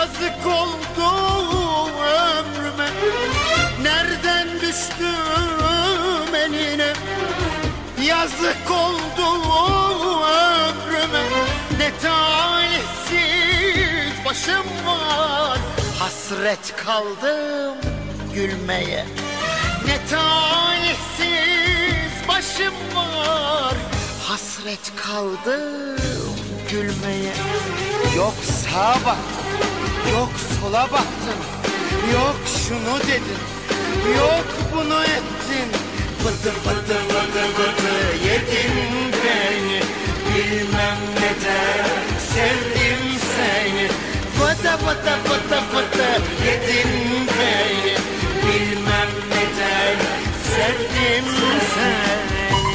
Yazık oldu ömrüme, nereden düştüm eline. Yazık oldu ömrüme, ne talihsiz başım var. Hasret kaldım gülmeye, ne talihsiz başım var. Hasret kaldım gülmeye. Yok sağa baktın, yok sola baktın, yok şunu dedin, yok bunu ettin. Vıdı vıdı vıdı vıdı yedin beni, bilmem neden sevdim seni. Vıdı vıdı vıdı vıdı yedin beni, bilmem neden sevdim seni.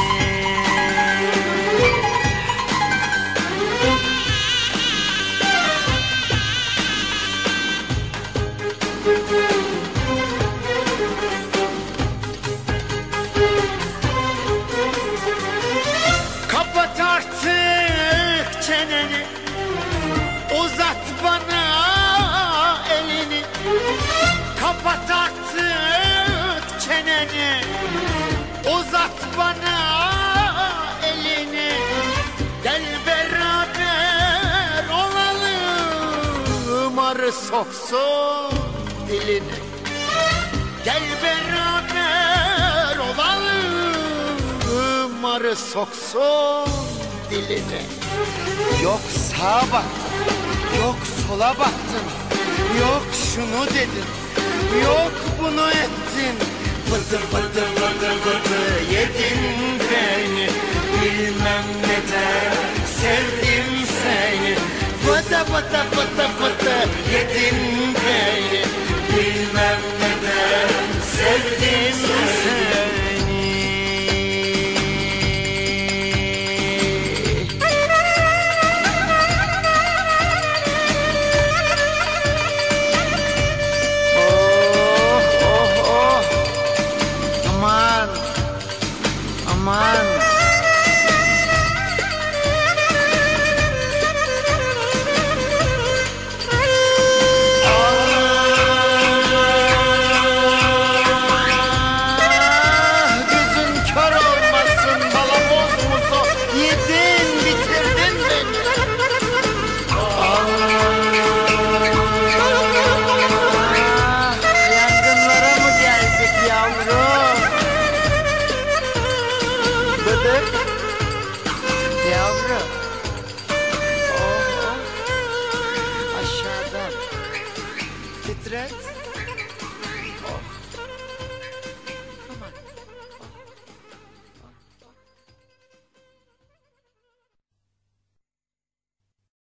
Kapat artık çeneni, uzat bana elini. Kapat artık çeneni, uzat bana elini. Gel beraber olalım, arı soksun dilini. Gel beraber olalım, arı soksun dilini. Yok sağa baktın, yok sola baktın, yok şunu dedin, yok bunu ettin. Vıdı vıdı vıdı vıdı yedin beni, bilmem neden sevdim seni. Vıdı vıdı vıdı vıdı yedin beni, bilmem neden sevdim seni. Aman. Gözün kör olmasın balaboz muzu, yedin bitirdin beni. Yangınlara mı geldik yavrum? Bıdık yavrum. Oh, aşağıdan titret.